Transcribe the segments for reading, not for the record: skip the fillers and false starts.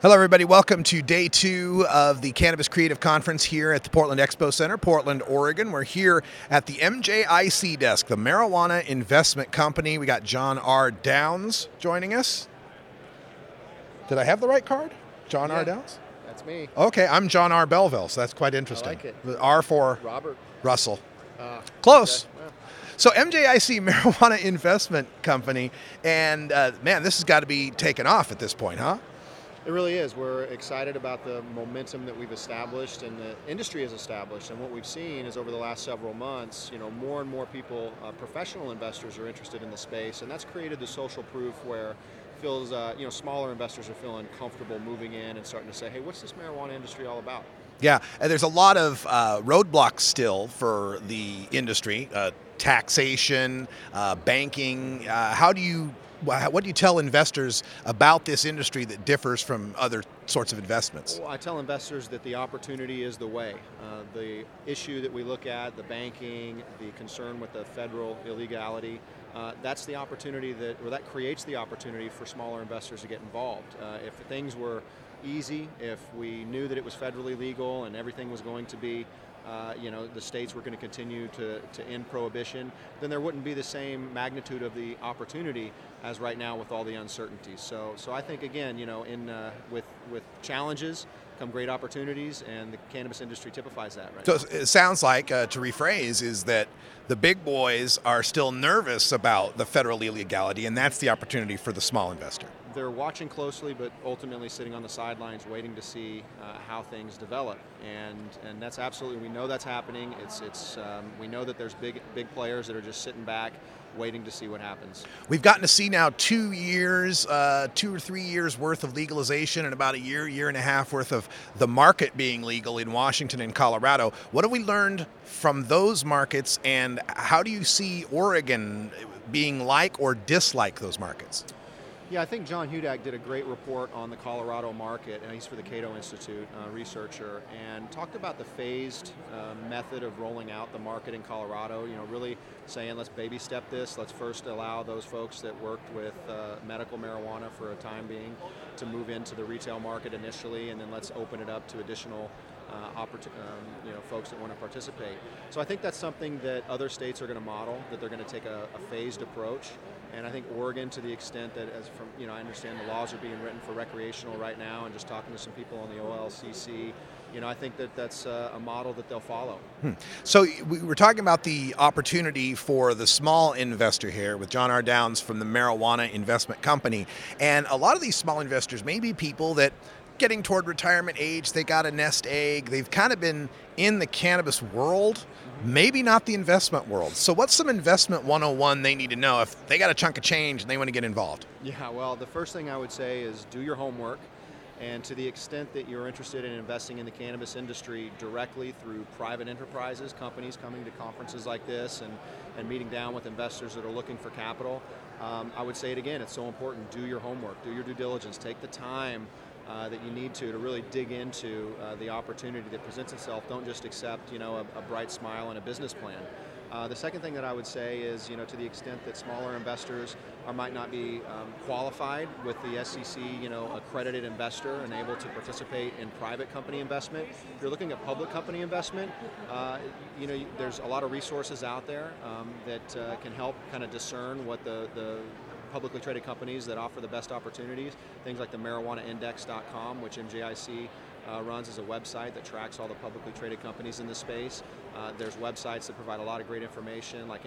Hello, everybody. Welcome to day 2 of the Cannabis Creative Conference here at the Portland Expo Center, Portland, Oregon. We're here at the MJIC desk, the Marijuana Investment Company. We got John R. Downs joining us. Did I have the right card? John R. Downs? That's me. Okay, I'm John R. Belleville, so that's quite interesting. I like it. R for Robert Russell. Close. Okay. Well, So MJIC Marijuana Investment Company, and man, this has got to be taken off at this point, huh? it really is. We're excited about the momentum that we've established and the industry has established. And what we've seen is over the last several months, more and more people, professional investors, are interested in the space, and that's created the social proof where it feels, smaller investors are feeling comfortable moving in and starting to say, hey, what's this marijuana industry all about? Yeah, and there's a lot of roadblocks still for the industry, taxation, banking. What do you tell investors about this industry that differs from other sorts of investments? Well, I tell investors that the opportunity is the way. The issue that we look at, the banking, the concern with the federal illegality, that's the opportunity that creates the opportunity for smaller investors to get involved. If things were easy, if we knew that it was federally legal and everything was going to be, the states were going to continue to end prohibition, then there wouldn't be the same magnitude of the opportunity as right now with all the uncertainties. So I think again, with challenges come great opportunities, and the cannabis industry typifies that right now. So it sounds like, to rephrase, is that the big boys are still nervous about the federal illegality, and that's the opportunity for the small investor. They're watching closely, but ultimately sitting on the sidelines, waiting to see how things develop, and that's absolutely, we know that's happening. We know that there's big players that are just sitting back, waiting to see what happens. We've gotten to see now 2 or 3 years worth of legalization, and about a year and a half worth of the market being legal in Washington and Colorado. What have we learned from those markets, and how do you see Oregon being like or dislike those markets? Yeah, I think John Hudak did a great report on the Colorado market, and he's for the Cato Institute researcher, and talked about the phased method of rolling out the market in Colorado, really saying let's baby step this, let's first allow those folks that worked with medical marijuana for a time being to move into the retail market initially, and then let's open it up to additional folks that want to participate. So I think that's something that other states are going to model, that they're going to take a phased approach. And I think Oregon, to the extent that, I understand the laws are being written for recreational right now, and just talking to some people on the OLCC, I think that's a model that they'll follow. So we were talking about the opportunity for the small investor here with John R. Downs from the Marijuana Investment Company. And a lot of these small investors may be people that getting toward retirement age, they got a nest egg, they've kind of been in the cannabis world, maybe not the investment world. So what's some investment 101 they need to know if they got a chunk of change and they want to get involved? Yeah, well, the first thing I would say is do your homework. And to the extent that you're interested in investing in the cannabis industry directly through private enterprises, companies coming to conferences like this and meeting down with investors that are looking for capital, I would say it again, it's so important. Do your homework, do your due diligence, take the time that you need to really dig into the opportunity that presents itself. Don't just accept, a bright smile and a business plan. The second thing that I would say is, to the extent that smaller investors might not be qualified with the SEC, accredited investor and able to participate in private company investment. If you're looking at public company investment, there's a lot of resources out there that can help kind of discern what the publicly traded companies that offer the best opportunities. Things like the marijuanaindex.com, which MJIC runs as a website that tracks all the publicly traded companies in the space. There's websites that provide a lot of great information, like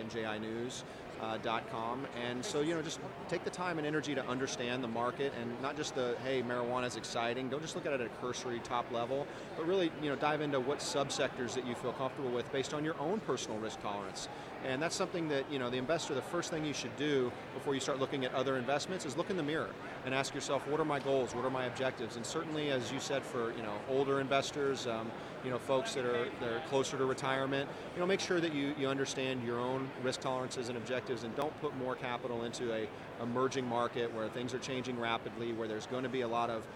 MJInews.com. And so, just take the time and energy to understand the market, and not just hey, marijuana is exciting. Don't just look at it at a cursory top level, but really, dive into what subsectors that you feel comfortable with based on your own personal risk tolerance. And that's something that, the investor, the first thing you should do before you start looking at other investments is look in the mirror and ask yourself, what are my goals? What are my objectives? And certainly, as you said, for, older investors, folks that are closer to retirement, make sure that you understand your own risk tolerances and objectives, and don't put more capital into a emerging market where things are changing rapidly, where there's going to be a lot of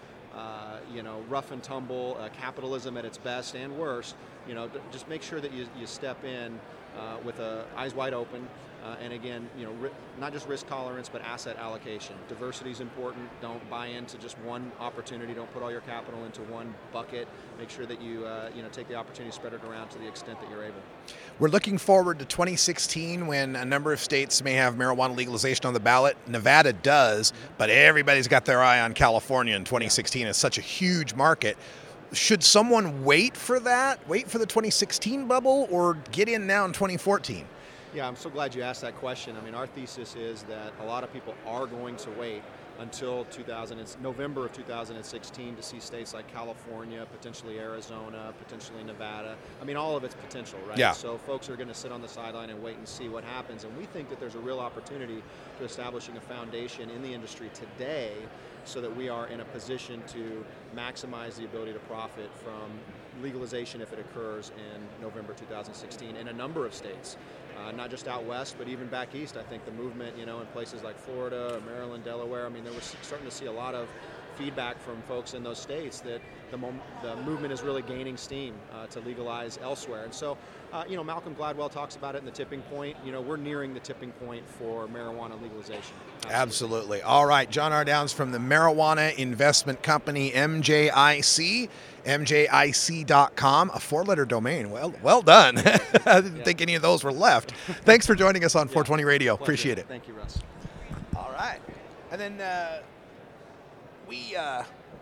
rough and tumble, capitalism at its best and worst. Just make sure that you step in with eyes wide open, And again, not just risk tolerance, but asset allocation. Diversity is important. Don't buy into just one opportunity. Don't put all your capital into one bucket. Make sure that you take the opportunity to spread it around to the extent that you're able. We're looking forward to 2016 when a number of states may have marijuana legalization on the ballot. Nevada does, but everybody's got their eye on California in 2016. It's such a huge market. Should someone wait for that, wait for the 2016 bubble, or get in now in 2014? Yeah, I'm so glad you asked that question. I mean, our thesis is that a lot of people are going to wait until November of 2016 to see states like California, potentially Arizona, potentially Nevada. I mean, all of its potential, right? Yeah. So folks are going to sit on the sideline and wait and see what happens. And we think that there's a real opportunity to establishing a foundation in the industry today so that we are in a position to maximize the ability to profit from legalization if it occurs in November 2016 in a number of states. Not just out west, but even back east. I think the movement, in places like Florida, or Maryland, Delaware, I mean, we're starting to see a lot of feedback from folks in those states that the movement is really gaining steam to legalize elsewhere. And so, Malcolm Gladwell talks about it in The Tipping Point. We're nearing the tipping point for marijuana legalization. Absolutely. All right, John R. Downs from the Marijuana Investment Company, MJIC, MJIC.com, a 4-letter domain. Well done. I didn't think any of those were left. Thanks for joining us on 420 Radio. Pleasure. Appreciate it. Thank you, Russ. All right. And then we